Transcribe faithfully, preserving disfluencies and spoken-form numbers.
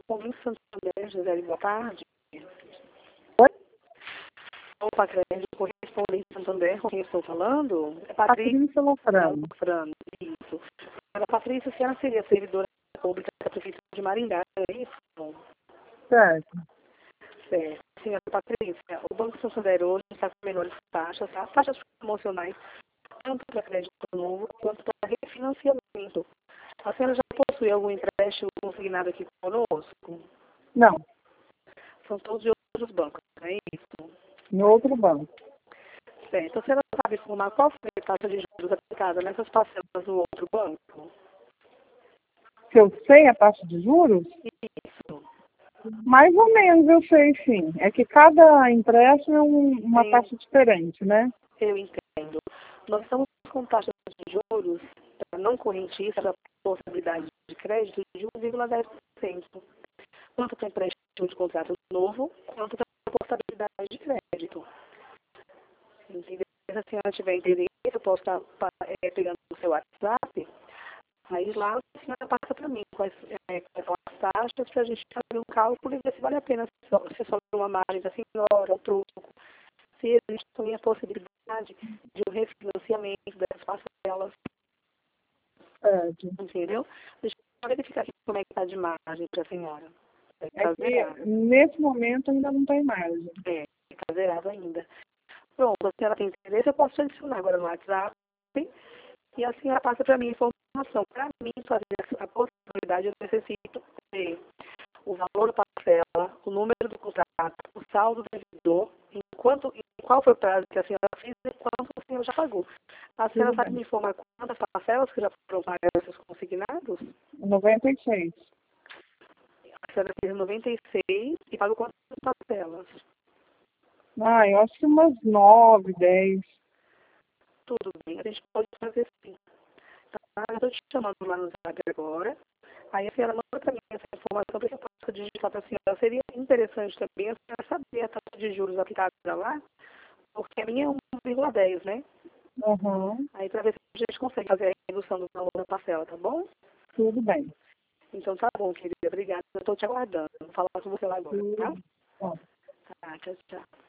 Correspondente Santander, Gisele, boa tarde. Oi? Opa, Crédito, Correspondente Santander, com quem estou falando? É Patrícia Patrícia Lofrano. Lofrano, isso. A Patrícia, a senhora seria servidora pública da Prefeitura de Maringá, é isso? Certo. Certo. Senhora Patrícia, o Banco Santander hoje está com menores taxas, tá? Taxas promocionais, tanto para crédito novo quanto para refinanciamento. A senhora já possui algum empréstimo consignado aqui conosco? Não, São todos de outros bancos, não é isso? em outro banco. Certo. A senhora sabe informar qual foi a taxa de juros aplicada nessas parcelas do outro banco? Se eu sei a taxa de juros? Isso. Mais ou menos eu sei, sim. É que cada empréstimo é um- uma Sim. taxa diferente, né? Eu entendo. Nós estamos com taxas de juros para não correntistas, para possibilidade de crédito de um vírgula dez por cento. Tanto para empréstimo de contrato novo, quanto para possibilidade de crédito. Entendeu? Se a senhora tiver interesse, eu posso estar é, pegando o seu WhatsApp, aí lá a senhora passa para mim quais, é, quais são as taxas para a gente fazer um cálculo e ver se vale a pena se sobra uma margem da senhora, um troco, se existe também a possibilidade de um refinanciamento dessas parcelas, Certo. entendeu? Deixa eu verificar aqui como é que está de margem para a senhora. É, É tá zerado. que nesse momento ainda não tem margem. É, está zerado ainda. Pronto, a senhora tem interesse, eu posso te adicionar agora no WhatsApp e a senhora passa para mim a informação. Para mim fazer a possibilidade, eu necessito ter o valor da parcela, o número do contrato, o saldo do devedor, em, quanto, em qual foi o prazo que a senhora fez e quanto a senhora já pagou. A senhora Tudo sabe bem. me informar quantas parcelas que já foram pagas os consignados? noventa e seis. A senhora fez noventa e seis e pagou quantas parcelas? Ah, eu acho que umas nove, dez. Tudo bem, a gente pode fazer sim. Tá? Eu estou te chamando lá no Zap agora. Aí a senhora manda para mim essa informação para que eu possa digitar para a senhora. Seria interessante também a senhora saber a taxa de juros aplicada lá, porque a minha é um vírgula dez, né? Uhum. Aí para ver se a gente consegue fazer a redução do valor da parcela, tá bom? Tudo bem. Então tá bom, querida. Obrigada. Eu estou te aguardando. Vou falar com você lá agora, tá? Tudo bom. Tá, tchau, tchau.